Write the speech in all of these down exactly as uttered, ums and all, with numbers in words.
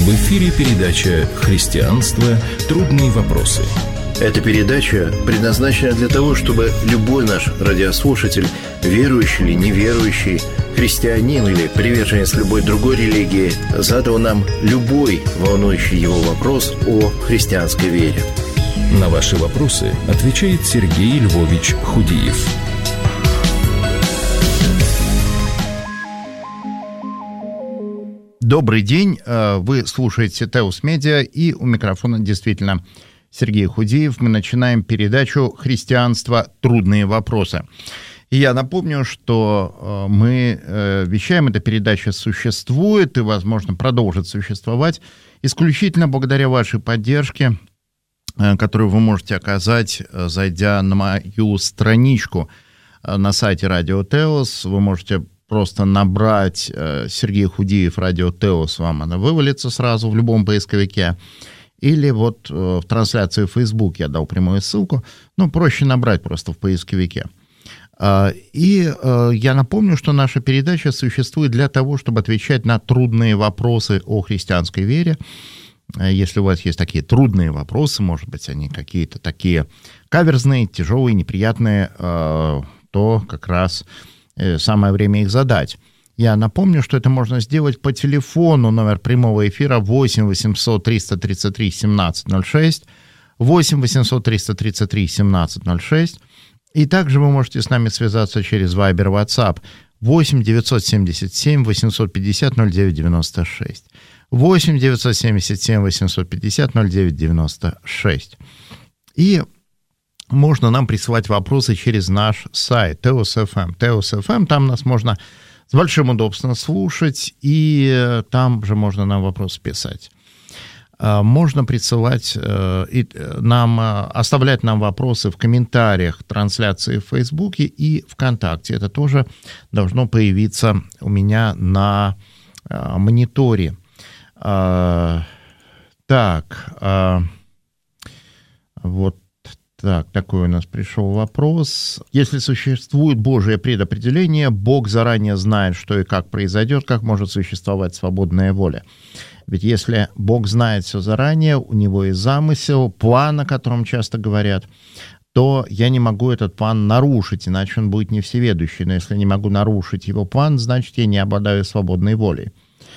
В эфире передача «Христианство. Трудные вопросы». Эта передача предназначена для того, чтобы любой наш радиослушатель, верующий или неверующий, христианин или приверженец любой другой религии, задал нам любой волнующий его вопрос о христианской вере. На ваши вопросы отвечает Сергей Львович Худиев. Добрый день, вы слушаете Теос Медиа, и у микрофона действительно Сергей Худиев. Мы начинаем передачу «Христианство. Трудные вопросы». И я напомню, что мы вещаем, эта передача существует и, возможно, продолжит существовать исключительно благодаря вашей поддержке, которую вы можете оказать, зайдя на мою страничку на сайте Радио Теос. Вы можете просто набрать Сергей Худиев Радио Теос, вам она вывалится сразу в любом поисковике. Или вот в трансляции в Facebook я дал прямую ссылку. Ну, проще набрать просто в поисковике. И я напомню, что наша передача существует для того, чтобы отвечать на трудные вопросы о христианской вере. Если у вас есть такие трудные вопросы, может быть, они какие-то такие каверзные, тяжелые, неприятные, то как раз самое время их задать. Я напомню, что это можно сделать по телефону. Номер прямого эфира восемь восемьсот триста тридцать три семнадцать ноль шесть, восемь восемьсот триста тридцать три семнадцать ноль шесть. И также вы можете с нами связаться через Viber, WhatsApp восемь девятьсот семьдесят семь восемьсот пятьдесят ноль девять девяносто шесть. восемь девятьсот семьдесят семь восемьсот пятьдесят ноль девять девяносто шесть. И можно нам присылать вопросы через наш сайт Теос точка эф эм. Теос точка эф эм, там нас можно с большим удобством слушать, и там же можно нам вопросы писать. Можно присылать нам, оставлять нам вопросы в комментариях трансляции в Фейсбуке и ВКонтакте. Это тоже должно появиться у меня на мониторе. Так, вот. Так, такой у нас пришел вопрос. Если существует Божие предопределение, Бог заранее знает, что и как произойдет, как может существовать свободная воля? Ведь если Бог знает все заранее, у него есть замысел, план, о котором часто говорят, то я не могу этот план нарушить, иначе он будет не всеведущий. Но если не могу нарушить его план, значит, я не обладаю свободной волей.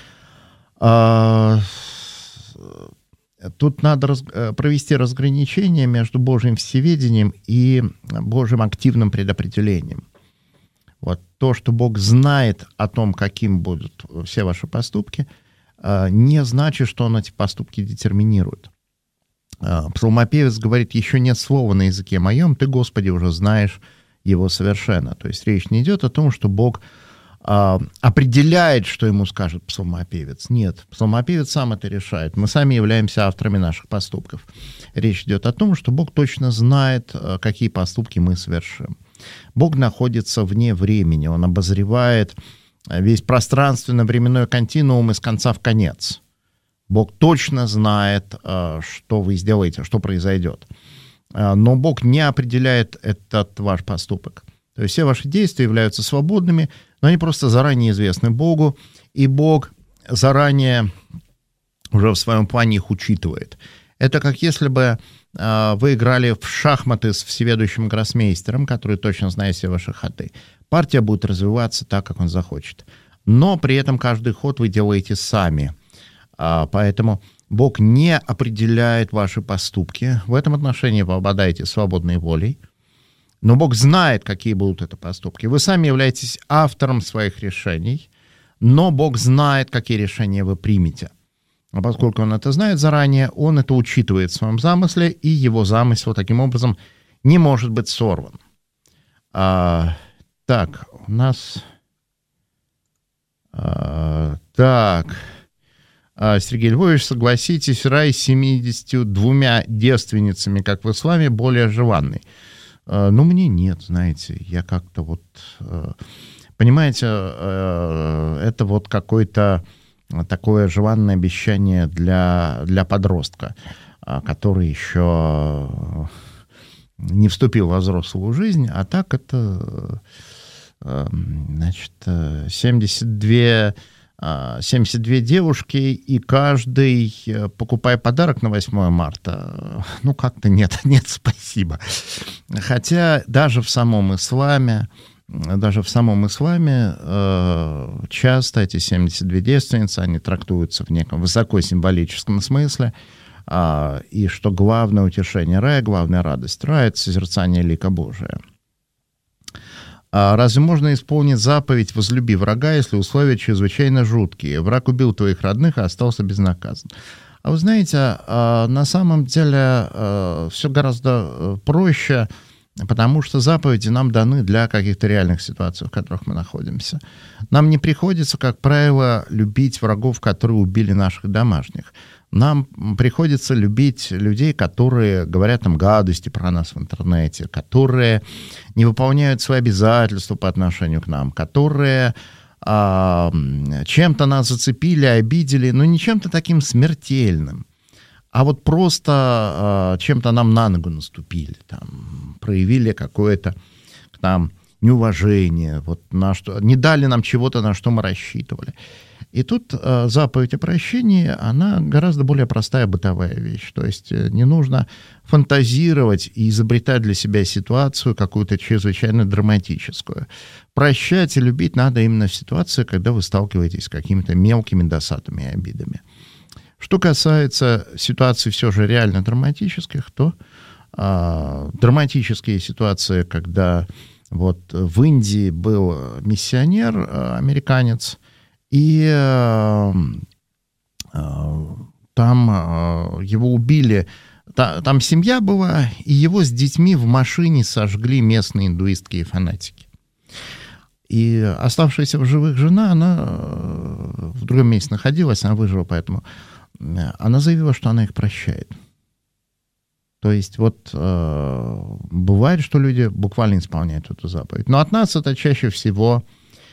Тут надо раз, провести разграничение между Божьим всеведением и Божьим активным предопределением. Вот то, что Бог знает о том, каким будут все ваши поступки, не значит, что Он эти поступки детерминирует. Псалмопевец говорит: «Еще нет слова на языке моем, ты, Господи, уже знаешь его совершенно». То есть речь не идет о том, что Бог определяет, что ему скажет псалмопевец. Нет, псалмопевец сам это решает. Мы сами являемся авторами наших поступков. Речь идет о том, что Бог точно знает, какие поступки мы совершим. Бог находится вне времени, Он обозревает весь пространственно-временной континуум из конца в конец. Бог точно знает, что вы сделаете, что произойдет. Но Бог не определяет этот ваш поступок. То есть все ваши действия являются свободными, но они просто заранее известны Богу, и Бог заранее уже в своем плане их учитывает. Это как если бы э, вы играли в шахматы с всеведущим гроссмейстером, который точно знает все ваши ходы. Партия будет развиваться так, как он захочет. Но при этом каждый ход вы делаете сами. Э, поэтому Бог не определяет ваши поступки. В этом отношении вы обладаете свободной волей. Но Бог знает, какие будут это поступки. Вы сами являетесь автором своих решений, но Бог знает, какие решения вы примете. А поскольку Он это знает заранее, Он это учитывает в своем замысле, и Его замысел таким образом не может быть сорван. А, так, у нас... А, так... А, Сергей Львович, согласитесь, рай с семьюдесятью двумя девственницами, как вы с вами, более желанный. Ну, мне нет, знаете, я как-то вот... Понимаете, это вот какое-то такое желанное обещание для, для подростка, который еще не вступил во взрослую жизнь, а так это, значит, семьдесят две семьдесят две девушки, и каждый, покупая подарок на восьмое марта, ну, как-то нет, нет, спасибо. Хотя даже в самом исламе, даже в самом исламе э, часто эти семьдесят две девственницы, они трактуются в неком высокосимволическом смысле, э, и что главное утешение рая, главная радость рая — это созерцание лика Божия. А разве можно исполнить заповедь «возлюби врага», если условия чрезвычайно жуткие? Враг убил твоих родных, а остался безнаказан. А вы знаете, на самом деле все гораздо проще, потому что заповеди нам даны для каких-то реальных ситуаций, в которых мы находимся. Нам не приходится, как правило, любить врагов, которые убили наших домашних. Нам приходится любить людей, которые говорят нам гадости про нас в интернете, которые не выполняют свои обязательства по отношению к нам, которые а, чем-то нас зацепили, обидели, но не чем-то таким смертельным, а вот просто а, чем-то нам на ногу наступили, там, проявили какое-то к нам неуважение, вот, на что, не дали нам чего-то, на что мы рассчитывали. И тут э, заповедь о прощении, она гораздо более простая бытовая вещь. То есть не нужно фантазировать и изобретать для себя ситуацию какую-то чрезвычайно драматическую. Прощать и любить надо именно в ситуации, когда вы сталкиваетесь с какими-то мелкими досадами и обидами. Что касается ситуаций все же реально драматических, то э, драматические ситуации, когда вот в Индии был миссионер, э, американец, и э, э, там э, его убили, та, там семья была, и его с детьми в машине сожгли местные индуистские фанатики. И оставшаяся в живых жена, она э, в другом месте находилась, она выжила, поэтому она заявила, что она их прощает. То есть вот э, бывает, что люди буквально исполняют эту заповедь. Но от нас это чаще всего...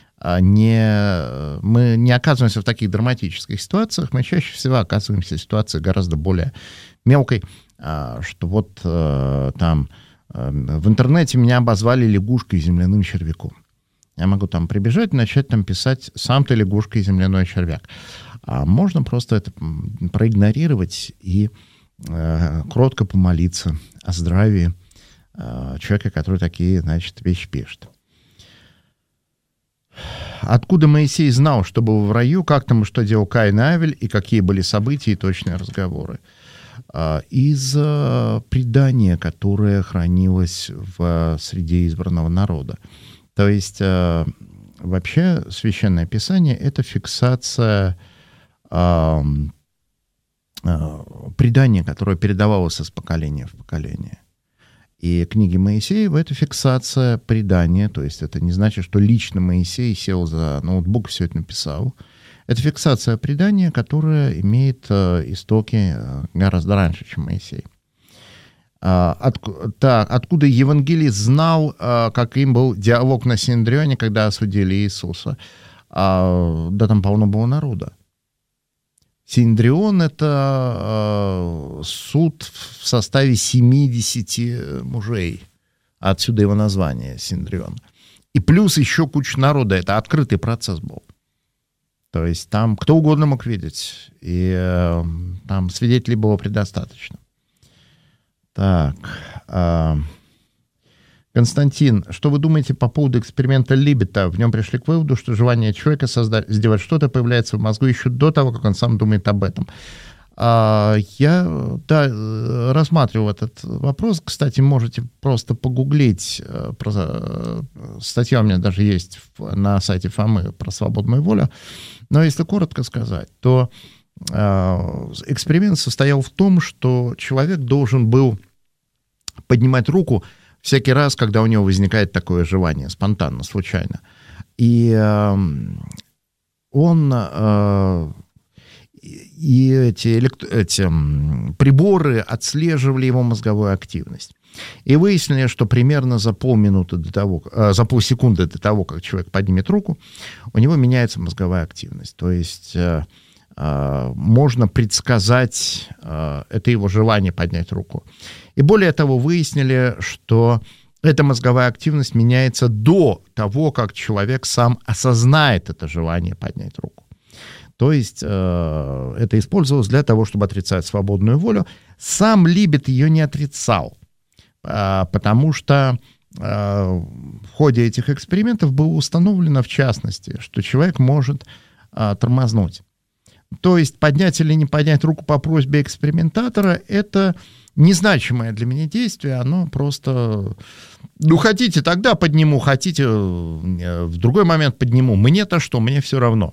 Не, мы не оказываемся в таких драматических ситуациях, мы чаще всего оказываемся в ситуации гораздо более мелкой, что вот там в интернете меня обозвали лягушкой и земляным червяком. Я могу там прибежать и начать там писать «сам ты лягушка и земляной червяк». А можно просто это проигнорировать и кротко помолиться о здравии человека, который такие, значит, вещи пишет. Откуда Моисей знал, что был в раю, как там и что делал Каин и Авель, и какие были события и точные разговоры? Из предания, которое хранилось в среде избранного народа. То есть вообще Священное Писание — это фиксация предания, которое передавалось из поколения в поколение. И книги Моисеева — это фиксация предания, то есть это не значит, что лично Моисей сел за ноутбук и все это написал. Это фиксация предания, которая имеет э, истоки э, гораздо раньше, чем Моисей. А, от, так, откуда евангелист знал, э, каким был диалог на Синедрионе, когда осудили Иисуса? А, да там полно было народа. Синедрион — это э, суд в составе семидесяти мужей. Отсюда его название — Синедрион. И плюс еще куча народа. Это открытый процесс был. То есть там кто угодно мог видеть. И э, там свидетелей было предостаточно. Так. Э, Константин, что вы думаете по поводу эксперимента Либбета? В нем пришли к выводу, что желание человека создать, сделать что-то появляется в мозгу еще до того, как он сам думает об этом. А, я да, рассматривал этот вопрос. Кстати, можете просто погуглить. Про, статья у меня даже есть на сайте Фомы про свободную волю. Но если коротко сказать, то а, эксперимент состоял в том, что человек должен был поднимать руку всякий раз, когда у него возникает такое желание, спонтанно, случайно. И э, он... Э, и эти, элект... эти приборы отслеживали его мозговую активность. И выяснили, что примерно за полминуты до того, э, за полсекунды до того, как человек поднимет руку, у него меняется мозговая активность. То есть э, э, можно предсказать э, это его желание поднять руку. И более того, выяснили, что эта мозговая активность меняется до того, как человек сам осознает это желание поднять руку. То есть э, это использовалось для того, чтобы отрицать свободную волю. Сам Либет ее не отрицал, э, потому что э, в ходе этих экспериментов было установлено, в частности, что человек может э, тормознуть. То есть поднять или не поднять руку по просьбе экспериментатора — это незначимое для меня действие, оно просто... Ну, хотите, тогда подниму, хотите, в другой момент подниму. Мне-то что, мне все равно.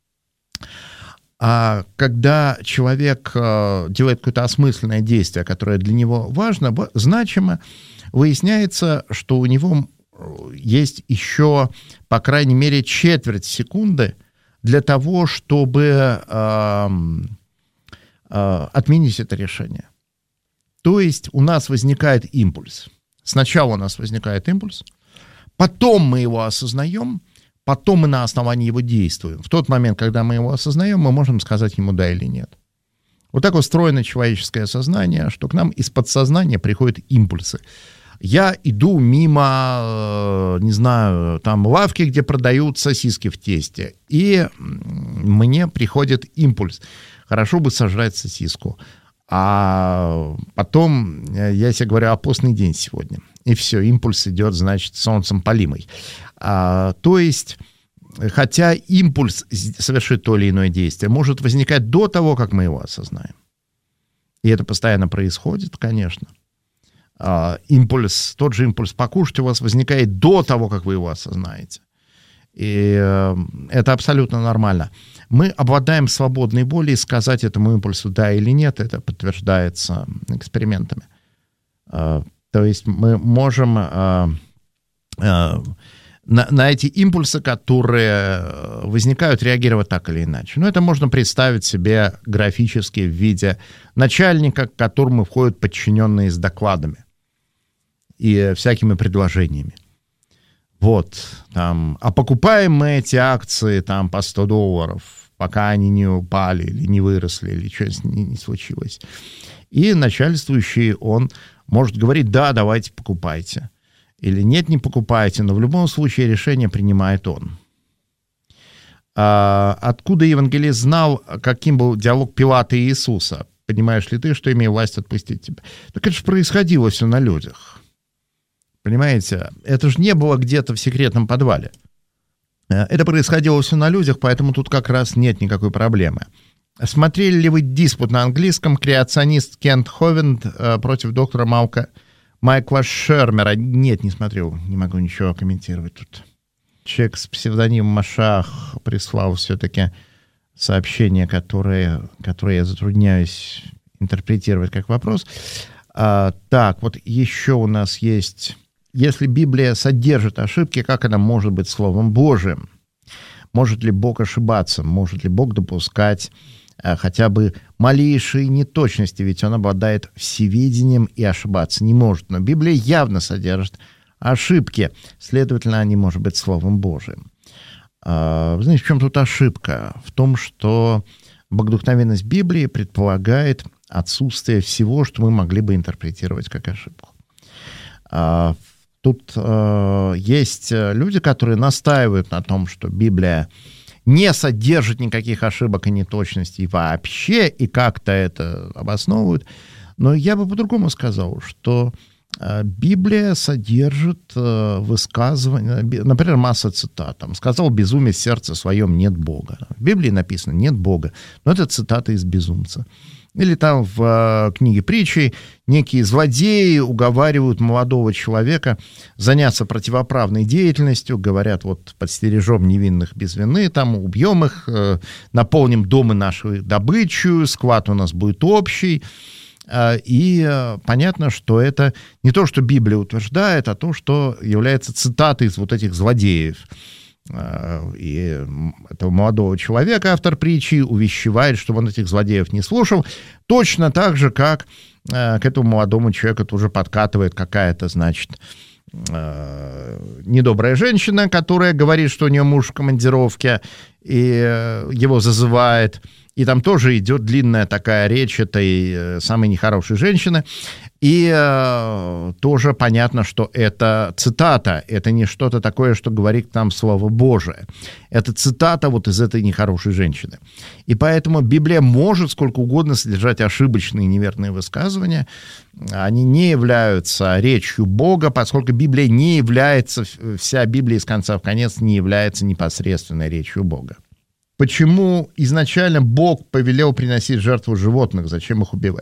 А когда человек делает какое-то осмысленное действие, которое для него важно, значимо, выясняется, что у него есть еще, по крайней мере, четверть секунды для того, чтобы э, э, отменить это решение. То есть у нас возникает импульс. Сначала у нас возникает импульс, потом мы его осознаем, потом мы на основании его действуем. В тот момент, когда мы его осознаем, мы можем сказать ему да или нет. Вот так устроено человеческое сознание, что к нам из подсознания приходят импульсы. Я иду мимо, не знаю, там лавки, где продают сосиски в тесте, и мне приходит импульс. Хорошо бы сожрать сосиску. А потом я себе говорю, а постный день сегодня. И все, импульс идет, значит, солнцем полимый. А, то есть, хотя импульс совершить то или иное действие может возникать до того, как мы его осознаем. И это постоянно происходит, конечно. А, импульс, тот же импульс покушать у вас возникает до того, как вы его осознаете. И э, это абсолютно нормально. Мы обладаем свободной волей сказать этому импульсу да или нет, это подтверждается экспериментами. Э, то есть мы можем э, э, на, на эти импульсы, которые возникают, реагировать так или иначе. Но это можно представить себе графически в виде начальника, к которому входят подчиненные с докладами и всякими предложениями. Вот, там, а покупаем мы эти акции там по сто долларов, пока они не упали или не выросли, или что-то не, не случилось. И начальствующий, он может говорить, да, давайте покупайте. Или нет, не покупайте, но в любом случае решение принимает он. А откуда евангелист знал, каким был диалог Пилата и Иисуса? Понимаешь ли ты, что имею власть отпустить тебя? Так это же происходило все на людях. Понимаете, это же не было где-то в секретном подвале. Это происходило все на людях, поэтому тут как раз нет никакой проблемы. Смотрели ли вы диспут на английском «Креационист Кент Ховенд против доктора Малка, Майкла Шермера»? Нет, не смотрел, не могу ничего комментировать тут. Человек с псевдонимом Машах прислал все-таки сообщение, которое, которое я затрудняюсь интерпретировать как вопрос. А, так, вот еще у нас есть... Если Библия содержит ошибки, как она может быть Словом Божиим? Может ли Бог ошибаться? Может ли Бог допускать а, хотя бы малейшие неточности? Ведь Он обладает всевидением и ошибаться не может. Но Библия явно содержит ошибки. Следовательно, они может быть Словом Божиим. А, вы знаете, в чем тут ошибка? В том, что богодухновенность Библии предполагает отсутствие всего, что мы могли бы интерпретировать как ошибку. А, Тут э, есть люди, которые настаивают на том, что Библия не содержит никаких ошибок и неточностей вообще, и как-то это обосновывают. Но я бы по-другому сказал, что э, Библия содержит э, высказывания, например, масса цитат. Там, «Сказал безумец в сердце своем, нет Бога». В Библии написано «нет Бога», но это цитата из «Безумца». Или там в э, книге притчи некие злодеи уговаривают молодого человека заняться противоправной деятельностью, говорят, вот подстережем невинных без вины, там убьем их, э, наполним дома нашу добычу, склад у нас будет общий. Э, и э, понятно, что это не то, что Библия утверждает, а то, что является цитатой из вот этих злодеев. И этого молодого человека автор притчи увещевает, чтобы он этих злодеев не слушал, точно так же, как к этому молодому человеку тоже подкатывает какая-то, значит, недобрая женщина, которая говорит, что у нее муж в командировке, и его зазывает, И там тоже идет длинная такая речь этой самой нехорошей женщины. И э, тоже понятно, что это цитата, это не что-то такое, что говорит нам Слово Божие. Это цитата вот из этой нехорошей женщины. И поэтому Библия может сколько угодно содержать ошибочные и неверные высказывания. Они не являются речью Бога, поскольку Библия не является, вся Библия из конца в конец не является непосредственной речью Бога. Почему изначально Бог повелел приносить жертву животных? Зачем их убивать?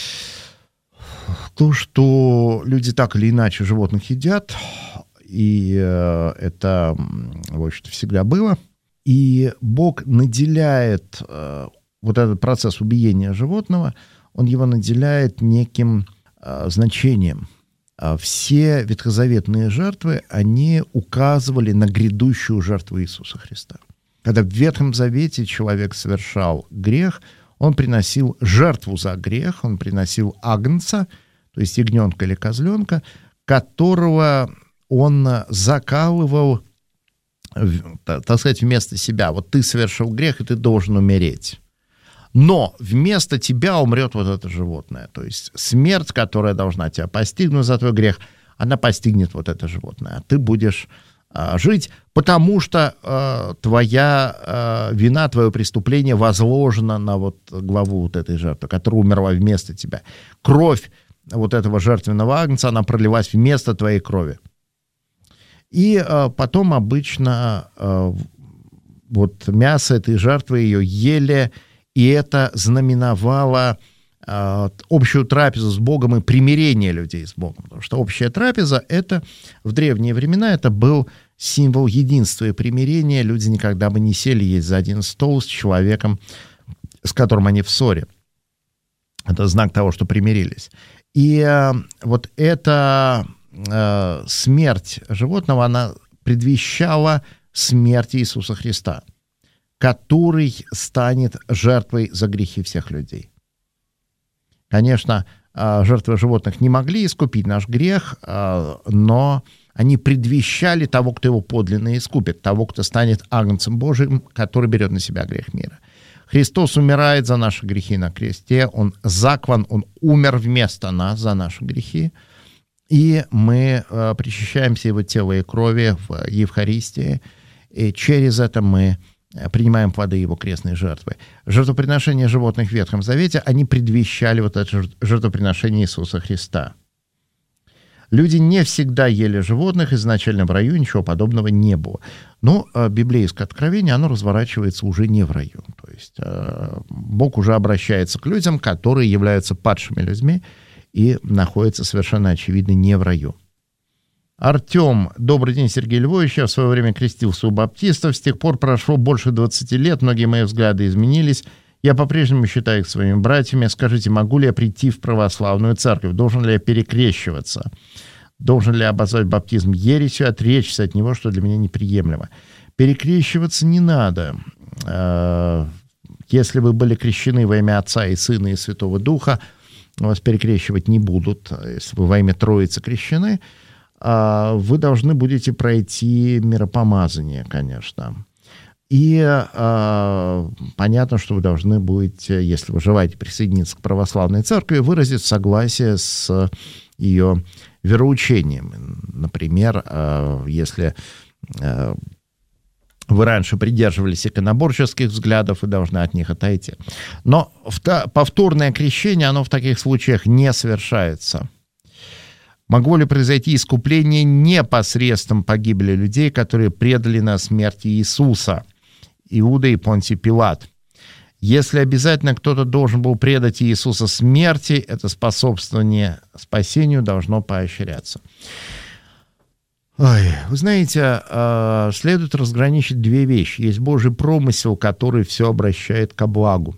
То, что люди так или иначе животных едят, и э, это, в общем-то, всегда было. И Бог наделяет э, вот этот процесс убиения животного, он его наделяет неким э, значением. Все ветхозаветные жертвы, они указывали на грядущую жертву Иисуса Христа. Когда в Ветхом Завете человек совершал грех, он приносил жертву за грех, он приносил агнца, то есть ягненка или козленка, которого он закалывал, так сказать, вместо себя. Вот ты совершил грех, и ты должен умереть. Но вместо тебя умрет вот это животное. То есть смерть, которая должна тебя постигнуть за твой грех, она постигнет вот это животное. А ты будешь а, жить, потому что а, твоя а, вина, твое преступление возложено на вот главу вот этой жертвы, которая умерла вместо тебя. Кровь вот этого жертвенного агнца, она пролилась вместо твоей крови. И а, потом обычно а, вот мясо этой жертвы ее ели, и это знаменовало э, общую трапезу с Богом и примирение людей с Богом. Потому что общая трапеза, это в древние времена, это был символ единства и примирения. Люди никогда бы не сели есть за один стол с человеком, с которым они в ссоре. Это знак того, что примирились. И э, вот эта э, смерть животного, она предвещала смерть Иисуса Христа, который станет жертвой за грехи всех людей. Конечно, жертвы животных не могли искупить наш грех, но они предвещали того, кто его подлинно искупит, того, кто станет агнцем Божиим, который берет на себя грех мира. Христос умирает за наши грехи на кресте, Он заклан, Он умер вместо нас за наши грехи, и мы причащаемся Его тела и крови в Евхаристии, и через это мы принимаем плоды Его крестной жертвы. Жертвоприношения животных в Ветхом Завете, они предвещали вот это жертвоприношение Иисуса Христа. Люди не всегда ели животных, изначально в раю ничего подобного не было. Но э, библейское откровение, оно разворачивается уже не в раю. То есть э, Бог уже обращается к людям, которые являются падшими людьми и находятся совершенно очевидно не в раю. Артем, добрый день, Сергей Львович. Я в свое время крестился у баптистов. С тех пор прошло больше двадцати лет, многие мои взгляды изменились. Я по-прежнему считаю их своими братьями. Скажите, могу ли я прийти в православную церковь? Должен ли я перекрещиваться? Должен ли я обозвать баптизм ересью, отречься от него, что для меня неприемлемо? Перекрещиваться не надо. Если вы были крещены во имя Отца и Сына и Святого Духа, вас перекрещивать не будут. Если вы во имя Троицы крещены, вы должны будете пройти миропомазание, конечно. И э, понятно, что вы должны будете, если вы желаете присоединиться к православной церкви, выразить согласие с ее вероучением. Например, э, если э, вы раньше придерживались иконоборческих взглядов, вы должны от них отойти. Но повторное крещение, оно в таких случаях не совершается. Могло ли произойти искупление не посредством погибели людей, которые предали на смерти Иисуса, Иуда и Понтий Пилат? Если обязательно кто-то должен был предать Иисуса смерти, это способствование спасению должно поощряться. Ой, вы знаете, следует разграничить две вещи. Есть Божий промысел, который все обращает ко благу.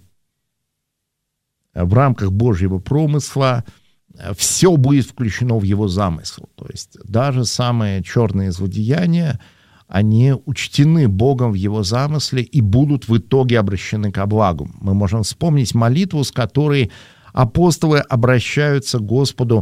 В рамках Божьего промысла все будет включено в его замысел. То есть даже самые черные злодеяния, они учтены Богом в его замысле и будут в итоге обращены ко благу. Мы можем вспомнить молитву, с которой апостолы обращаются к Господу,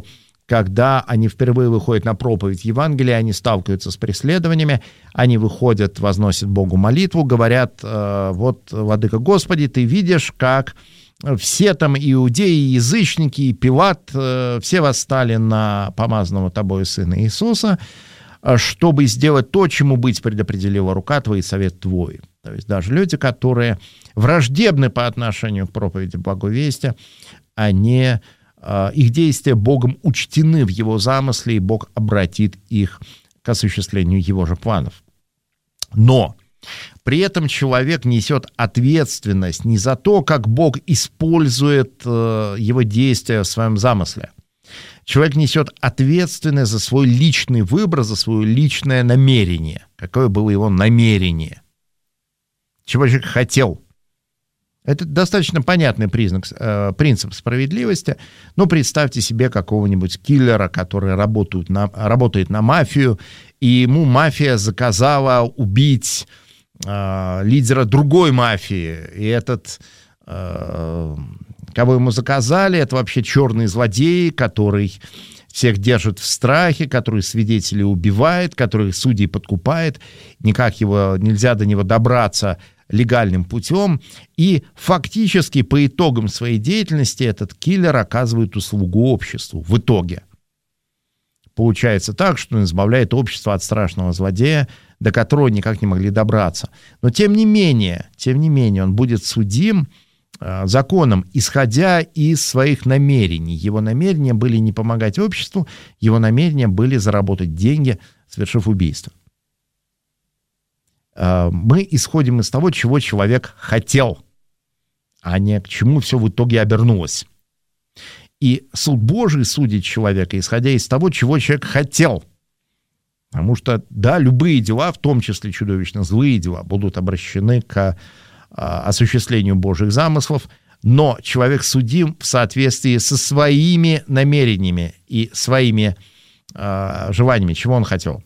когда они впервые выходят на проповедь Евангелия, они сталкиваются с преследованиями, они выходят, возносят Богу молитву, говорят: вот, Владыка Господи, ты видишь, как все там иудеи, и язычники, и Пилат, все восстали на помазанного тобою Сына Иисуса, чтобы сделать то, чему быть предопределила рука твоя и совет твой. То есть даже люди, которые враждебны по отношению к проповеди Благой Вести, они, их действия Богом учтены в Его замысле, и Бог обратит их к осуществлению Его же планов. Но при этом человек несет ответственность не за то, как Бог использует его действия в своем замысле. Человек несет ответственность за свой личный выбор, за свое личное намерение. Какое было его намерение? Чего человек хотел? Это достаточно понятный признак, э, принцип справедливости. Но представьте себе какого-нибудь киллера, который работает на, работает на мафию, и ему мафия заказала убить э, лидера другой мафии. И этот, э, кого ему заказали, это вообще черный злодей, который всех держит в страхе, который свидетелей убивает, который судей подкупает. Никак его, нельзя до него добраться легальным путем, и фактически по итогам своей деятельности этот киллер оказывает услугу обществу. В итоге получается так, что он избавляет общество от страшного злодея, до которого никак не могли добраться. Но тем не менее, тем не менее, он будет судим э, законом, исходя из своих намерений. Его намерения были не помогать обществу, его намерения были заработать деньги, совершив убийство. Мы исходим из того, чего человек хотел, а не к чему все в итоге обернулось. И суд Божий судит человека, исходя из того, чего человек хотел. Потому что, да, любые дела, в том числе чудовищно злые дела, будут обращены к а, осуществлению Божьих замыслов, но человек судим в соответствии со своими намерениями и своими а, желаниями, чего он хотел.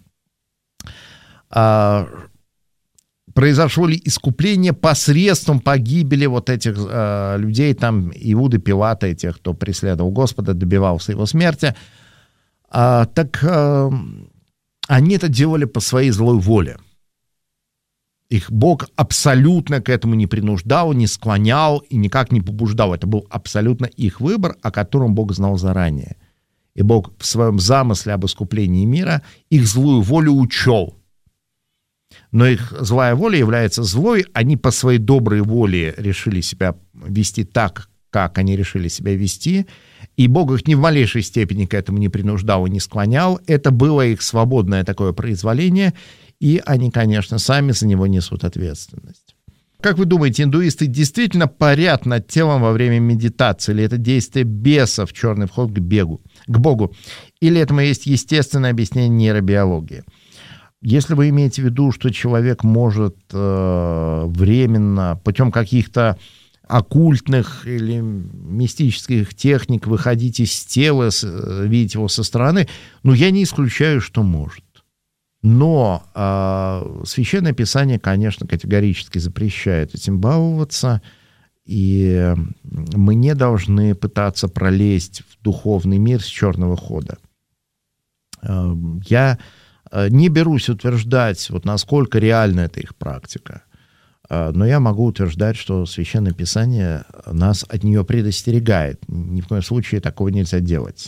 А, Произошло ли искупление посредством погибели вот этих э, людей, там, Иуды, Пилата, и тех, кто преследовал Господа, добивался его смерти? А, так э, они это делали по своей злой воле. Их Бог абсолютно к этому не принуждал, не склонял и никак не побуждал. Это был абсолютно их выбор, о котором Бог знал заранее. И Бог в своем замысле об искуплении мира их злую волю учел. Но их злая воля является злой, они по своей доброй воле решили себя вести так, как они решили себя вести, и Бог их ни в малейшей степени к этому не принуждал и не склонял. Это было их свободное такое произволение, и они, конечно, сами за него несут ответственность. Как вы думаете, индуисты действительно парят над телом во время медитации, или это действие бесов, черный вход к бегу, к Богу, или этому есть естественное объяснение нейробиологии? Если вы имеете в виду, что человек может э, временно, путем каких-то оккультных или мистических техник выходить из тела, видеть его со стороны, ну, я не исключаю, что может. Но э, Священное Писание, конечно, категорически запрещает этим баловаться, и мы не должны пытаться пролезть в духовный мир с черного хода. Э, я... Не берусь утверждать, вот насколько реальна эта их практика, но я могу утверждать, что Священное Писание нас от нее предостерегает. Ни в коем случае такого нельзя делать.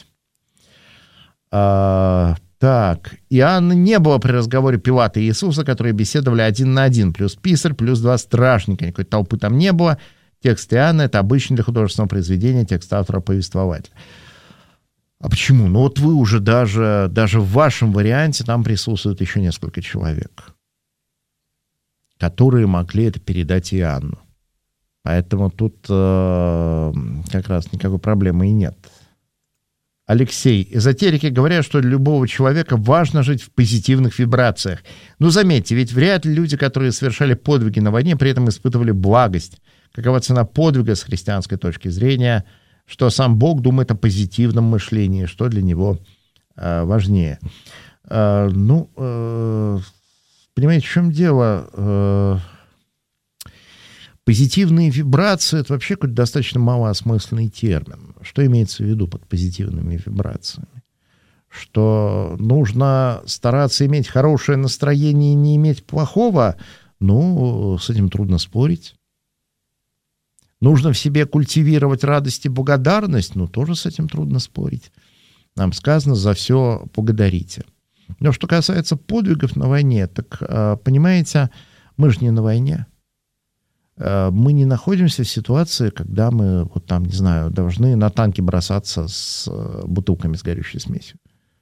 А, так, Иоанна не было при разговоре Пилата и Иисуса, которые беседовали один на один, плюс писарь, плюс два стражника. Никакой толпы там не было. Текст Иоанна — это обычный для художественного произведения текст автора-повествователя. А почему? Ну вот вы уже даже, даже в вашем варианте там присутствует еще несколько человек, которые могли это передать Иоанну. Поэтому тут э, как раз никакой проблемы и нет. Алексей, эзотерики говорят, что для любого человека важно жить в позитивных вибрациях. Ну заметьте, ведь вряд ли люди, которые совершали подвиги на войне, при этом испытывали благость. Какова цена подвига с христианской точки зрения? Что сам Бог думает о позитивном мышлении, что для него э, важнее. Э, ну, э, понимаете, в чем дело? Э, позитивные вибрации — это вообще какой-то достаточно малоосмысленный термин. Что имеется в виду под позитивными вибрациями? что нужно стараться иметь хорошее настроение и не иметь плохого, ну, с этим трудно спорить. Нужно в себе культивировать радость и благодарность, ну, тоже с этим трудно спорить. Нам сказано: за все благодарите. Но что касается подвигов на войне, так, понимаете, мы же не на войне. Мы не находимся в ситуации, когда мы, вот там, не знаю, должны на танки бросаться с бутылками с горючей смесью.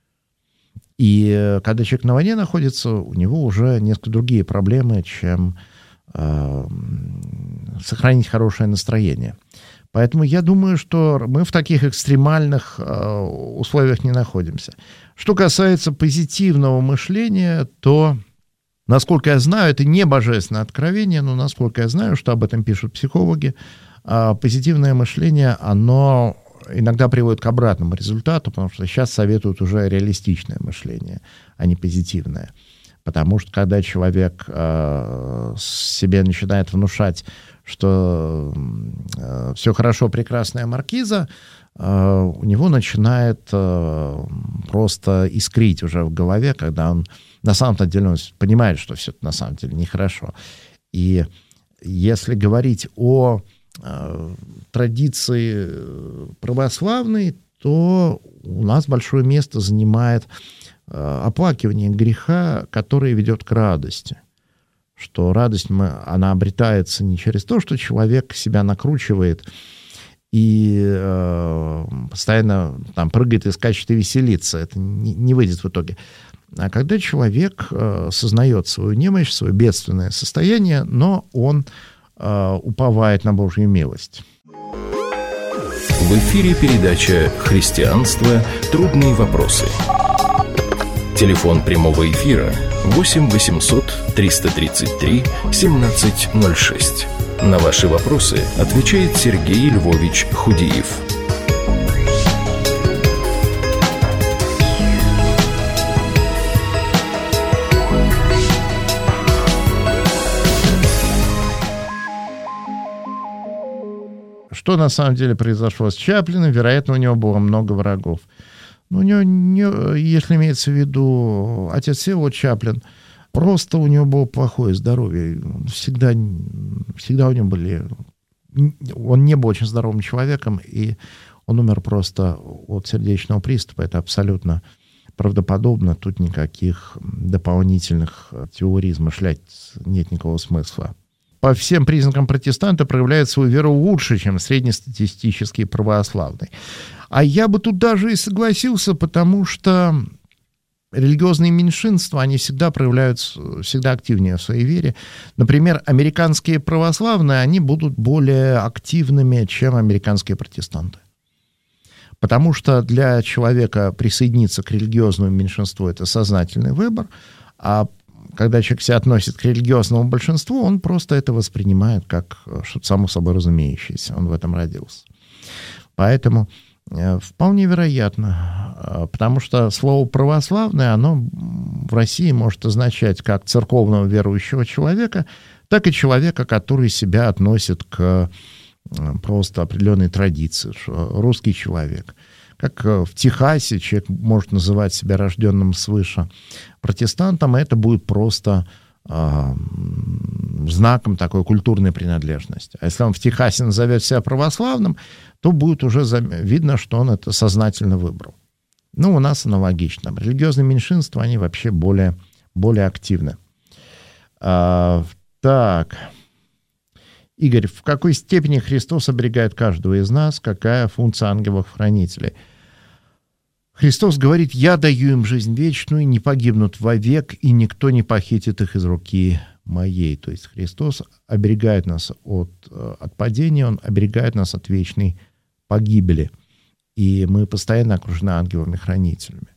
И когда человек на войне находится, у него уже несколько другие проблемы, чем э, сохранить хорошее настроение. Поэтому я думаю, что мы в таких экстремальных э, условиях не находимся. Что касается позитивного мышления, то, насколько я знаю, это не божественное откровение, но насколько я знаю, что об этом пишут психологи, э, позитивное мышление, оно иногда приводит к обратному результату, потому что сейчас советуют уже реалистичное мышление, а не позитивное. Потому что когда человек э, себе начинает внушать, что э, все хорошо, прекрасная маркиза, э, у него начинает э, просто искрить уже в голове, когда он на самом деле он понимает, что все это на самом деле нехорошо. И если говорить о традиции православной, то у нас большое место занимает оплакивание греха, которое ведет к радости. Что радость, она обретается не через то, что человек себя накручивает и э, постоянно там прыгает и скачет и веселится. Это не, не выйдет в итоге. А когда человек э, сознает свою немощь, свое бедственное состояние, но он уповает на Божью милость. В эфире передача «Христианство. Трудные вопросы». Телефон прямого эфира восемь восемьсот триста тридцать три семнадцать ноль шесть. На ваши вопросы отвечает Сергей Львович Худиев. Что на самом деле произошло с Чаплиным? Вероятно, у него было много врагов. Но у него, не, если имеется в виду отец Всеволод Чаплин, просто у него было плохое здоровье. Всегда, всегда у него были... Он не был очень здоровым человеком, и он умер просто от сердечного приступа. Это абсолютно правдоподобно. Тут никаких дополнительных теорий измышлять нет никакого смысла. По всем признакам протестанта проявляет свою веру лучше, чем среднестатистический православный. А я бы тут даже и согласился, потому что религиозные меньшинства, они всегда проявляются, всегда активнее в своей вере. Например, американские православные, они будут более активными, чем американские протестанты. Потому что для человека присоединиться к религиозному меньшинству – это сознательный выбор, а когда человек себя относит к религиозному большинству, он просто это воспринимает как что-то само собой разумеющееся. Он в этом родился. Поэтому э, вполне вероятно, э, потому что слово «православное», оно в России может означать как церковного верующего человека, так и человека, который себя относит к э, просто определенной традиции, русский человек. Как в Техасе человек может называть себя рожденным свыше протестантом, и это будет просто э, знаком такой культурной принадлежности. А если он в Техасе назовет себя православным, то будет уже зам... видно, что он это сознательно выбрал. Ну, у нас аналогично. Религиозные меньшинства, они вообще более, более активны. А, так... Игорь, в какой степени Христос оберегает каждого из нас? Какая функция ангелов-хранителей? Христос говорит: «Я даю им жизнь вечную, не погибнут вовек, и никто не похитит их из руки моей». То есть Христос оберегает нас от, от падения, Он оберегает нас от вечной погибели. И мы постоянно окружены ангелами-хранителями.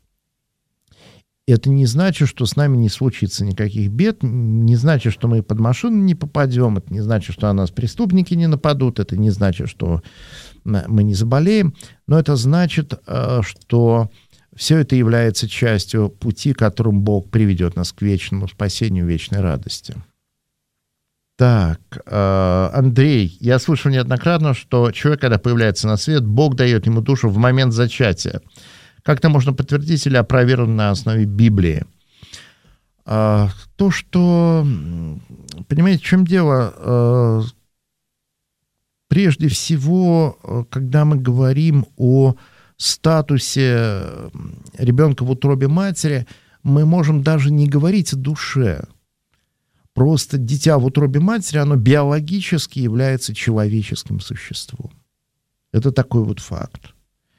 Это не значит, что с нами не случится никаких бед, не значит, что мы под машину не попадем, это не значит, что на нас преступники не нападут, это не значит, что мы не заболеем, но это значит, что все это является частью пути, которым Бог приведет нас к вечному спасению, вечной радости. Так, Андрей, я слышал неоднократно, что человек, когда появляется на свет, Бог дает ему душу в момент зачатия. Как это можно подтвердить или опровергнуть на основе Библии? То, что, понимаете, в чем дело? Прежде всего, когда мы говорим о статусе ребенка в утробе матери, мы можем даже не говорить о душе. Просто дитя в утробе матери, оно биологически является человеческим существом. Это такой вот факт.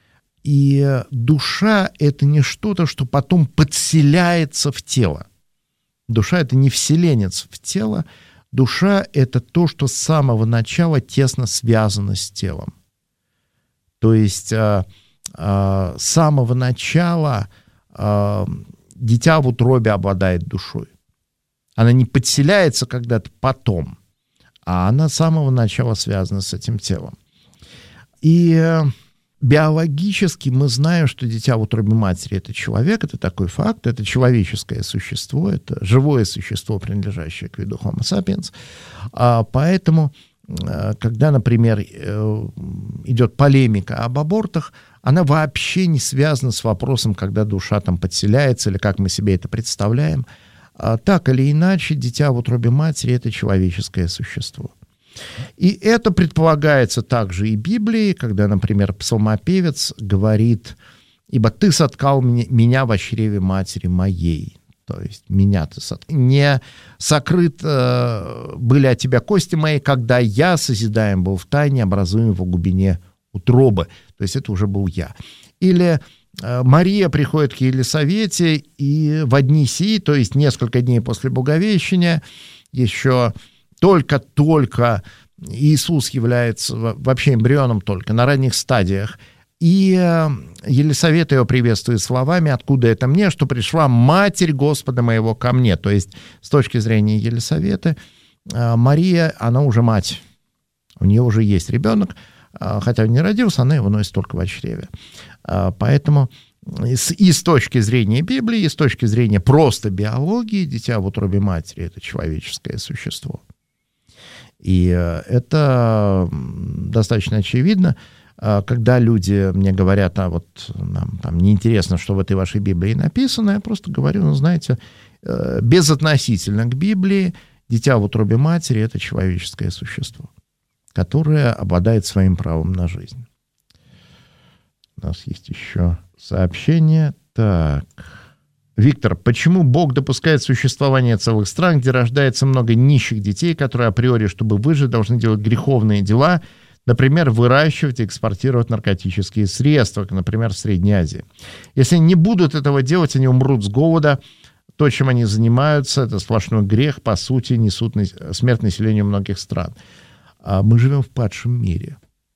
И душа — это не что-то, что потом подселяется в тело. Душа — это не вселенец в тело. Душа — это то, что с самого начала тесно связано с телом. То есть а, а, с самого начала а, дитя в утробе обладает душой. Она не подселяется когда-то потом, а она с самого начала связана с этим телом. И биологически мы знаем, что дитя в утробе матери — это человек, это такой факт, это человеческое существо, это живое существо, принадлежащее к виду Homo sapiens. А поэтому, когда, например, идет полемика об абортах, она вообще не связана с вопросом, когда душа там подселяется или как мы себе это представляем. А так или иначе, дитя в утробе матери — это человеческое существо. И это предполагается также и Библией, когда, например, псалмопевец говорит: «Ибо ты соткал меня во чреве матери моей». То есть меня ты соткал. Не сокрыт э, были от тебя кости мои, когда я созидаем был в тайне, образуем в глубине утробы. То есть это уже был я. Или э, Мария приходит к Елисавете, и в дни сии, то есть несколько дней после Благовещения, еще... Только-только Иисус является вообще эмбрионом только на ранних стадиях. И Елисавета его приветствует словами: «Откуда это мне, что пришла Матерь Господа моего ко мне». То есть с точки зрения Елисаветы, Мария, она уже мать. У нее уже есть ребенок, хотя он не родился, она его носит только в чреве. Поэтому и с точки зрения Библии, и с точки зрения просто биологии, дитя в утробе матери — это человеческое существо. И это достаточно очевидно, когда люди мне говорят: а вот нам там неинтересно, что в этой вашей Библии написано. Я просто говорю: ну, знаете, безотносительно к Библии, дитя в утробе матери — это человеческое существо, которое обладает своим правом на жизнь. У нас есть еще сообщение. Так... Виктор, почему Бог допускает существование целых стран, где рождается много нищих детей, которые априори, чтобы выжить, должны делать греховные дела, например, выращивать и экспортировать наркотические средства, как, например, в Средней Азии? Если они не будут этого делать, они умрут с голода. То, чем они занимаются, это сплошной грех, по сути, несут смерть населению многих стран. Мы живем в падшем мире.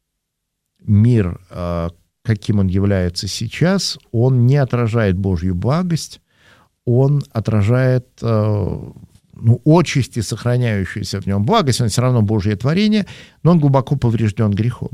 Мир, каким он является сейчас, он не отражает Божью благость, он отражает э, ну, отчасти сохраняющуюся в нем благость, он все равно Божье творение, но он глубоко поврежден грехом.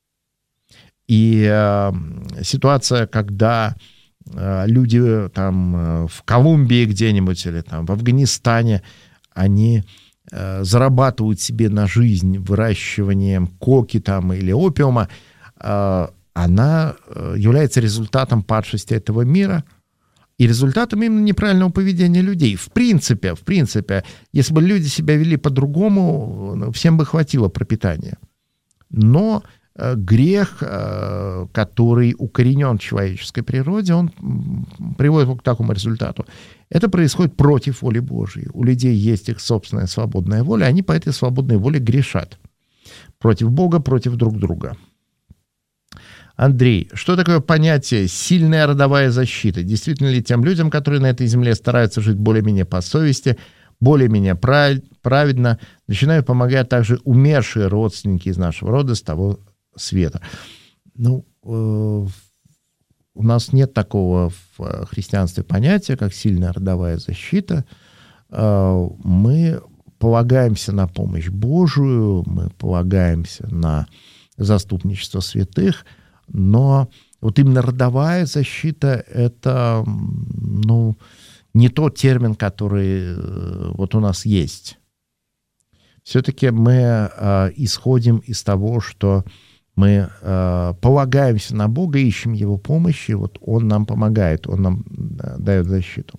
И э, ситуация, когда э, люди там э, в Колумбии где-нибудь или там в Афганистане, они э, зарабатывают себе на жизнь выращиванием коки там или опиума, э, она э, является результатом падшести этого мира и результатом именно неправильного поведения людей. В принципе, в принципе, если бы люди себя вели по-другому, всем бы хватило пропитания. Но э, грех, э, который укоренен в человеческой природе, он приводит к такому результату. Это происходит против воли Божьей. У людей есть их собственная свободная воля, они по этой свободной воле грешат. Против Бога, против друг друга. Андрей, что такое понятие «сильная родовая защита»? Действительно ли тем людям, которые на этой земле стараются жить более-менее по совести, более-менее праведно, начинают помогать также умершие родственники из нашего рода с того света? Ну, э, у нас нет такого в христианстве понятия, как «сильная родовая защита». Э, мы полагаемся на помощь Божию, мы полагаемся на заступничество святых, но вот именно родовая защита — это, ну, не тот термин, который вот у нас есть. Все-таки мы э, исходим из того, что Мы э, полагаемся на Бога, ищем Его помощи, вот Он нам помогает, Он нам э, дает защиту.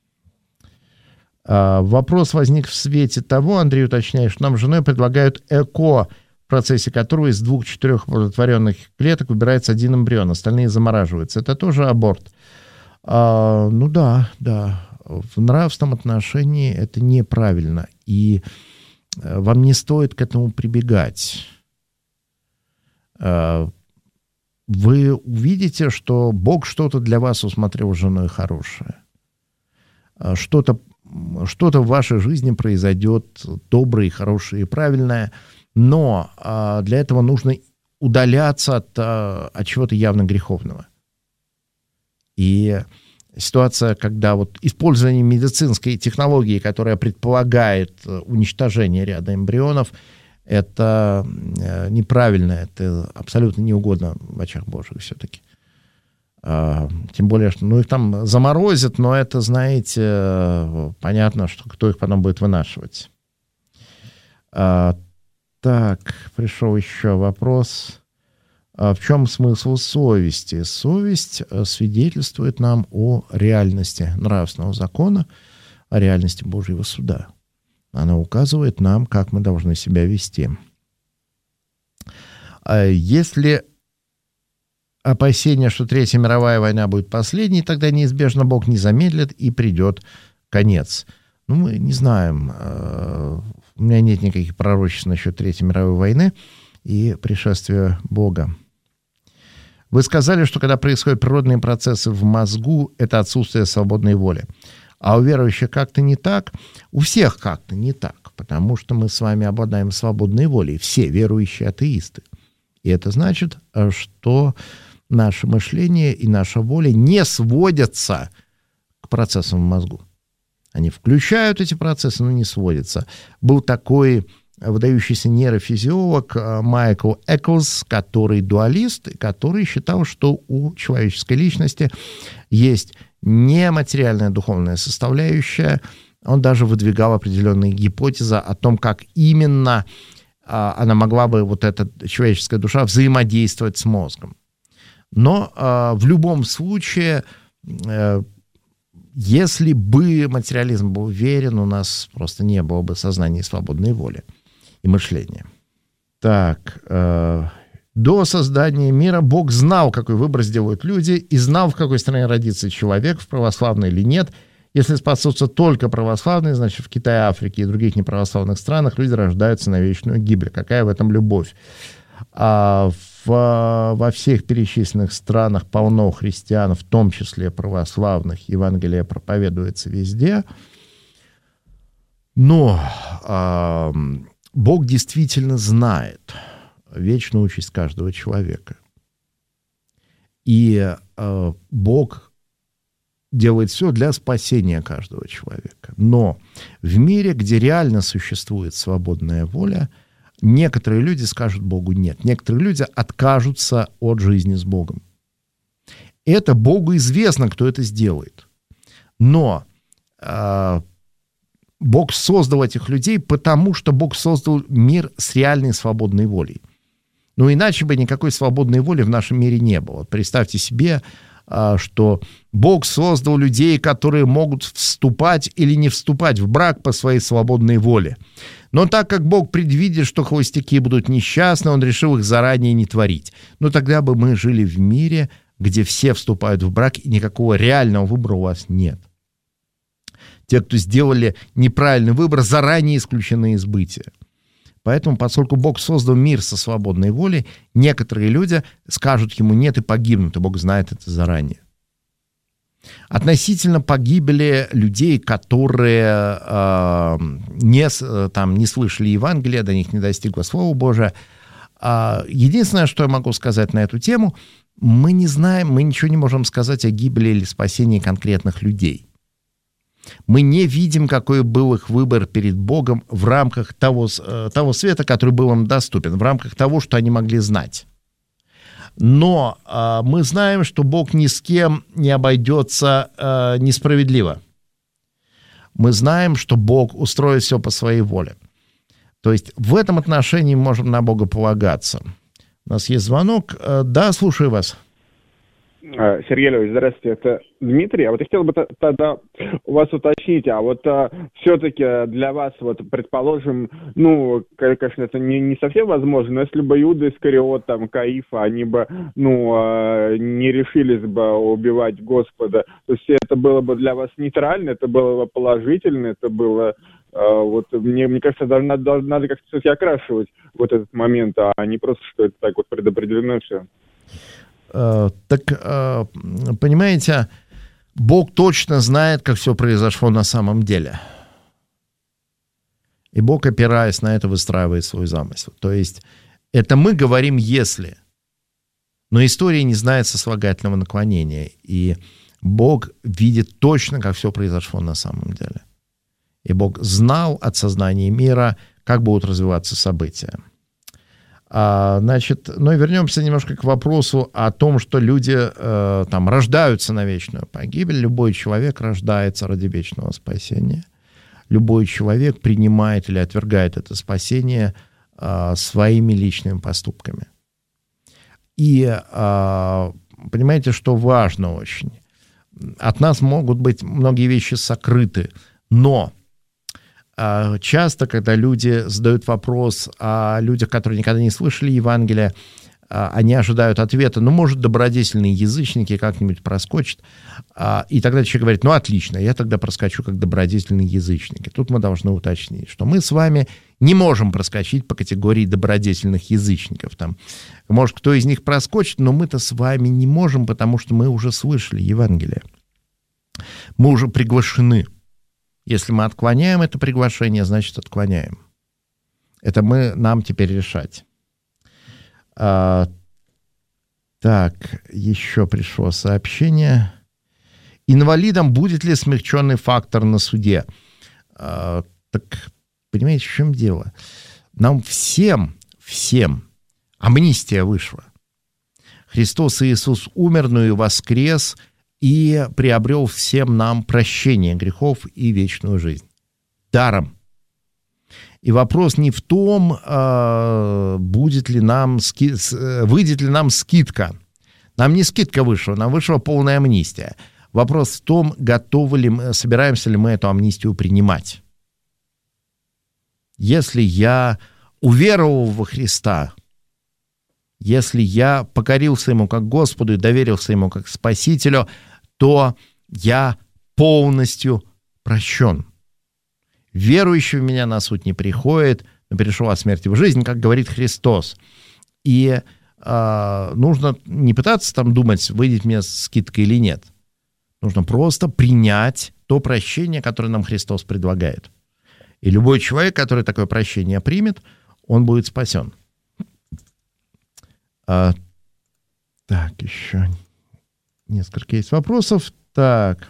Э, вопрос возник в свете того, Андрей уточняет, что нам с женой предлагают ЭКО, в процессе которого из двух-четырех оплодотворенных клеток выбирается один эмбрион, остальные замораживаются. Это тоже аборт? Э, ну да, да. В нравственном отношении это неправильно, и э, вам не стоит к этому прибегать. Вы увидите, что Бог что-то для вас усмотрел с женой хорошее. Что-то, что-то в вашей жизни произойдет доброе, хорошее и правильное, но для этого нужно удаляться от, от чего-то явно греховного. И ситуация, когда вот использование медицинской технологии, которая предполагает уничтожение ряда эмбрионов, это неправильно, это абсолютно неугодно в очах Божьих все-таки. А, тем более, что ну, их там заморозят, но это, знаете, понятно, что кто их потом будет вынашивать. А, так, пришел еще вопрос. А в чем смысл совести? Совесть свидетельствует нам о реальности нравственного закона, о реальности Божьего суда. Она указывает нам, как мы должны себя вести. Если опасение, что Третья мировая война будет последней, тогда неизбежно Бог не замедлит и придет конец. Ну, мы не знаем. У меня нет никаких пророчеств насчет Третьей мировой войны и пришествия Бога. Вы сказали, что когда происходят природные процессы в мозгу, это отсутствие свободной воли. А у верующих как-то не так, у всех как-то не так, потому что мы с вами обладаем свободной волей, все верующие атеисты. И это значит, что наше мышление и наша воля не сводятся к процессам в мозгу. Они включают эти процессы, но не сводятся. Был такой выдающийся нейрофизиолог Майкл Эклс, который дуалист, который считал, что у человеческой личности есть нематериальная духовная составляющая. Он даже выдвигал определенные гипотезы о том, как именно а, она могла бы, вот эта человеческая душа, взаимодействовать с мозгом. Но а, в любом случае, а, если бы материализм был верен, у нас просто не было бы сознания свободной воли и мышления. Так, а, до создания мира Бог знал, какой выбор сделают люди, и знал, в какой стране родится человек, в православной или нет. Если спасутся только православные, значит, в Китае, Африке и других неправославных странах люди рождаются на вечную гибель. Какая в этом любовь? А в, во всех перечисленных странах полно христиан, в том числе православных. Евангелие проповедуется везде. Но а, Бог действительно знает вечную участь каждого человека. И э, Бог делает все для спасения каждого человека. Но в мире, где реально существует свободная воля, некоторые люди скажут Богу нет. Некоторые люди откажутся от жизни с Богом. Это Богу известно, кто это сделает. Но э, Бог создал этих людей, потому что Бог создал мир с реальной свободной волей. Ну, иначе бы никакой свободной воли в нашем мире не было. Представьте себе, что Бог создал людей, которые могут вступать или не вступать в брак по своей свободной воле. Но так как Бог предвидит, что холостяки будут несчастны, Он решил их заранее не творить. Но тогда бы мы жили в мире, где все вступают в брак, и никакого реального выбора у вас нет. Те, кто сделали неправильный выбор, заранее исключены из бытия. Поэтому, поскольку Бог создал мир со свободной волей, некоторые люди скажут ему нет и погибнут, и Бог знает это заранее. Относительно погибели людей, которые э, не, там, не слышали Евангелия, до них не достигло Слово Божие, э, единственное, что я могу сказать на эту тему, мы не знаем, мы ничего не можем сказать о гибели или спасении конкретных людей. Мы не видим, какой был их выбор перед Богом в рамках того, того света, который был им доступен, в рамках того, что они могли знать. Но э, мы знаем, что Бог ни с кем не обойдется э, несправедливо. Мы знаем, что Бог устроит все по своей воле. То есть в этом отношении мы можем на Бога полагаться. У нас есть звонок. Да, слушаю вас. Сергей Львович, здравствуйте, это Дмитрий. А вот я хотел бы тогда у вас уточнить, а вот а, все-таки для вас, вот, предположим, ну, конечно, это не, не совсем возможно, но если бы Иуда Искариот, там, Каифа, они бы, ну, а, не решились бы убивать Господа, то есть это было бы для вас нейтрально, это было бы положительно, это было... Вот мне, мне кажется, даже надо, надо как-то все-таки окрашивать вот этот момент, а не просто, что это так вот предопределено все. Uh, так, uh, понимаете, Бог точно знает, как все произошло на самом деле. И Бог, опираясь на это, выстраивает свой замысел. То есть это мы говорим «если». Но история не знает сослагательного наклонения. И Бог видит точно, как все произошло на самом деле. И Бог знал от сознания мира, как будут развиваться события. А, значит, ну и вернемся немножко к вопросу о том, что люди э, там рождаются на вечную погибель. Любой человек рождается ради вечного спасения. Любой человек принимает или отвергает это спасение э, своими личными поступками. И э, понимаете, что важно очень? От нас могут быть многие вещи сокрыты, но часто, когда люди задают вопрос о людях, которые никогда не слышали Евангелия, они ожидают ответа, ну, может, добродетельные язычники как-нибудь проскочат. И тогда человек говорит, ну, отлично, я тогда проскочу как добродетельные язычники. Тут мы должны уточнить, что мы с вами не можем проскочить по категории добродетельных язычников. Там, может, кто из них проскочит, но мы-то с вами не можем, потому что мы уже слышали Евангелие. Мы уже приглашены. Если мы отклоняем это приглашение, значит, отклоняем. Это мы, нам теперь решать. А, так, еще пришло сообщение. Инвалидам будет ли смягченный фактор на суде? А, так, понимаете, в чем дело? Нам всем, всем амнистия вышла. Христос Иисус умер, но и воскрес, и приобрел всем нам прощение грехов и вечную жизнь. Даром. И вопрос не в том, будет ли нам, выйдет ли нам скидка. Нам не скидка вышла, нам вышла полная амнистия. Вопрос в том, готовы ли мы, собираемся ли мы эту амнистию принимать. Если я уверовал во Христа, если я покорился Ему как Господу и доверился Ему как Спасителю, то я полностью прощен. Верующий в меня на суд не приходит, но перешел от смерти в жизнь, как говорит Христос. И э, нужно не пытаться там думать, выйдет мне скидка или нет. Нужно просто принять то прощение, которое нам Христос предлагает. И любой человек, который такое прощение примет, он будет спасен. А, так, еще несколько есть вопросов. Так.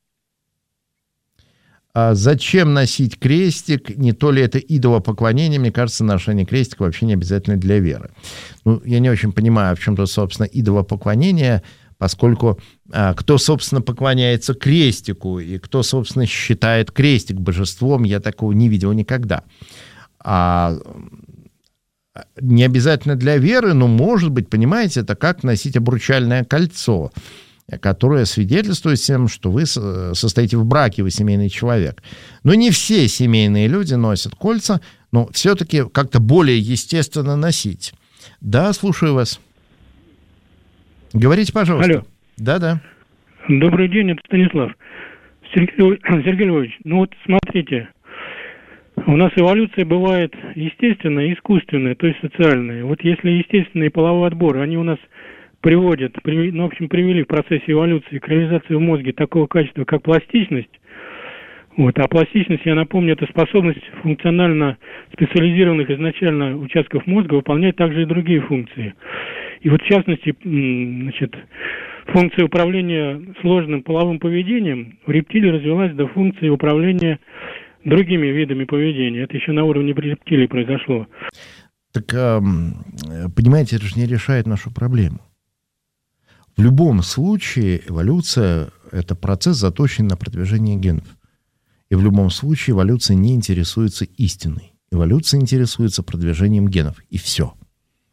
А зачем носить крестик? Не то ли это идолопоклонение? Мне кажется, ношение крестика вообще не обязательно для веры. Ну, я не очень понимаю, в чем тут, собственно, идолопоклонение, поскольку а, кто, собственно, поклоняется крестику и кто, собственно, считает крестик божеством, я такого не видел никогда. А не обязательно для веры, но, может быть, понимаете, это как носить обручальное кольцо, которое свидетельствует всем, что вы состоите в браке, вы семейный человек. Но не все семейные люди носят кольца, но все-таки как-то более естественно носить. Да, слушаю вас. Говорите, пожалуйста. Алло. Да-да. Добрый день, это Станислав. Сергей, Сергей Львович, ну вот смотрите, у нас эволюция бывает естественная и искусственная, то есть социальная. Вот если естественный половой отбор, они у нас приводят, при, ну, в общем, привели в процессе эволюции к реализации в мозге такого качества, как пластичность. Вот, а пластичность, я напомню, это способность функционально специализированных изначально участков мозга выполнять также и другие функции. И вот в частности, значит, функция управления сложным половым поведением у рептилий развилась до функции управления другими видами поведения. Это еще на уровне рептилий произошло. Так, понимаете, это же не решает нашу проблему. В любом случае эволюция – это процесс, заточенный на продвижение генов. И в любом случае эволюция не интересуется истиной. Эволюция интересуется продвижением генов. И все.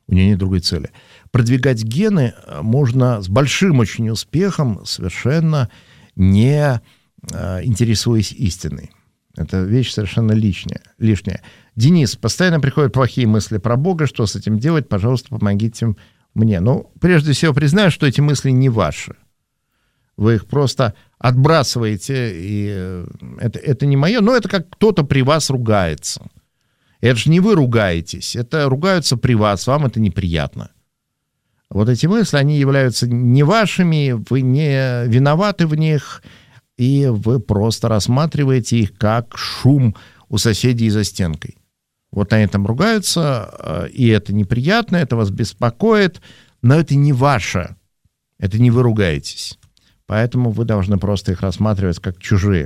У нее нет другой цели. Продвигать гены можно с большим очень успехом, совершенно не интересуясь истиной. Это вещь совершенно лишняя. лишняя. Денис, постоянно приходят плохие мысли про Бога. Что с этим делать? Пожалуйста, помогите мне. Ну, прежде всего, признаю, что эти мысли не ваши. Вы их просто отбрасываете, и это, это не мое, но это как кто-то при вас ругается. Это же не вы ругаетесь, это ругаются при вас, вам это неприятно. Вот эти мысли, они являются не вашими, вы не виноваты в них, и вы просто рассматриваете их как шум у соседей за стенкой. Вот они там ругаются, и это неприятно, это вас беспокоит, но это не ваше, это не вы ругаетесь. Поэтому вы должны просто их рассматривать как чужие.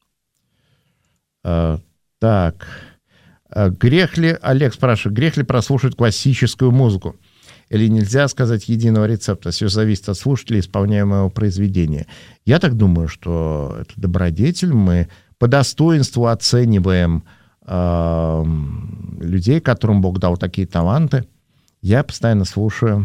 А, так. А, грех ли, Олег спрашивает, грех ли прослушать классическую музыку? Или нельзя сказать единого рецепта? Все зависит от слушателя исполняемого произведения. Я так думаю, что это добродетель. Мы по достоинству оцениваем э, людей, которым Бог дал такие таланты. Я постоянно слушаю.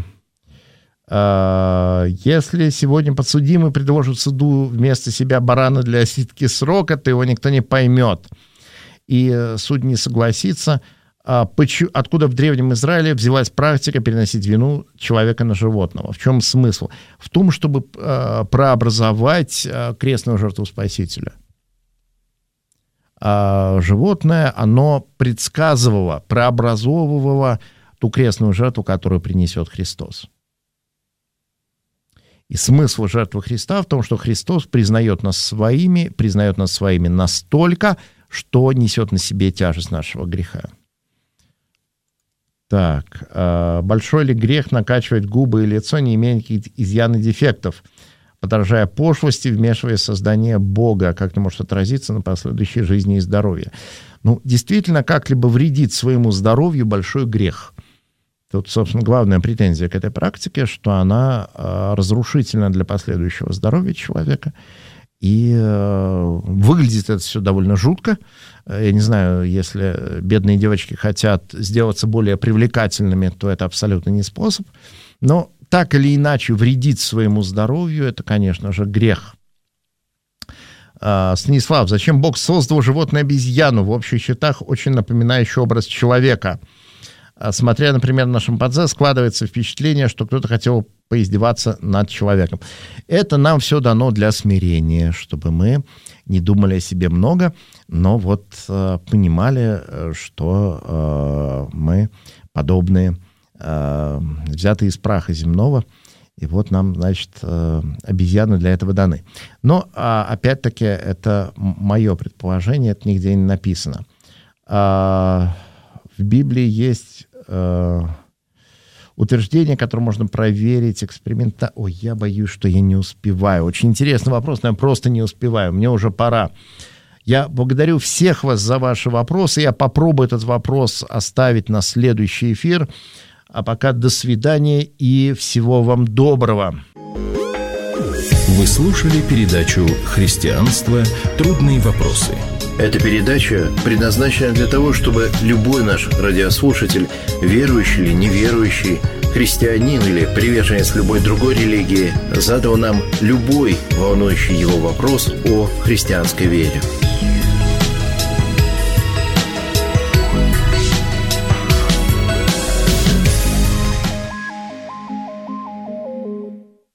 Если сегодня подсудимый предложит суду вместо себя барана для осидки срока, то его никто не поймет. И суд не согласится. Откуда в Древнем Израиле взялась практика переносить вину человека на животного? В чем смысл? В том, чтобы прообразовать крестную жертву Спасителя. Животное, оно предсказывало, прообразовывало ту крестную жертву, которую принесет Христос. И смысл жертвы Христа в том, что Христос признает нас своими, признает нас своими настолько, что несет на себе тяжесть нашего греха. Так, большой ли грех накачивать губы и лицо, не имея никаких изъян и дефектов, подражая пошлости, вмешиваясь в создание Бога, как это может отразиться на последующей жизни и здоровье? Ну, действительно, как-либо вредить своему здоровью — большой грех. Тут, собственно, главная претензия к этой практике, что она э, разрушительна для последующего здоровья человека. И э, выглядит это все довольно жутко. Я не знаю, если бедные девочки хотят сделаться более привлекательными, то это абсолютно не способ. Но так или иначе вредить своему здоровью — это, конечно же, грех. Э, Станислав, зачем Бог создал животное-обезьяну, в общих чертах очень напоминающий образ человека? Смотря, например, на шимпанзе, складывается впечатление, что кто-то хотел поиздеваться над человеком. Это нам все дано для смирения, чтобы мы не думали о себе много, но вот э, понимали, что э, мы подобные, э, взятые из праха земного, и вот нам, значит, э, обезьяны для этого даны. Но, э, опять-таки, это мое предположение, это нигде не написано. Э, В Библии есть э, утверждение, которое можно проверить экспериментально. Ой, я боюсь, что я не успеваю. Очень интересный вопрос, но я просто не успеваю. Мне уже пора. Я благодарю всех вас за ваши вопросы. Я попробую этот вопрос оставить на следующий эфир. А пока до свидания и всего вам доброго. Вы слушали передачу «Христианство. Трудные вопросы». Эта передача предназначена для того, чтобы любой наш радиослушатель, верующий или неверующий, христианин или приверженец любой другой религии, задал нам любой волнующий его вопрос о христианской вере.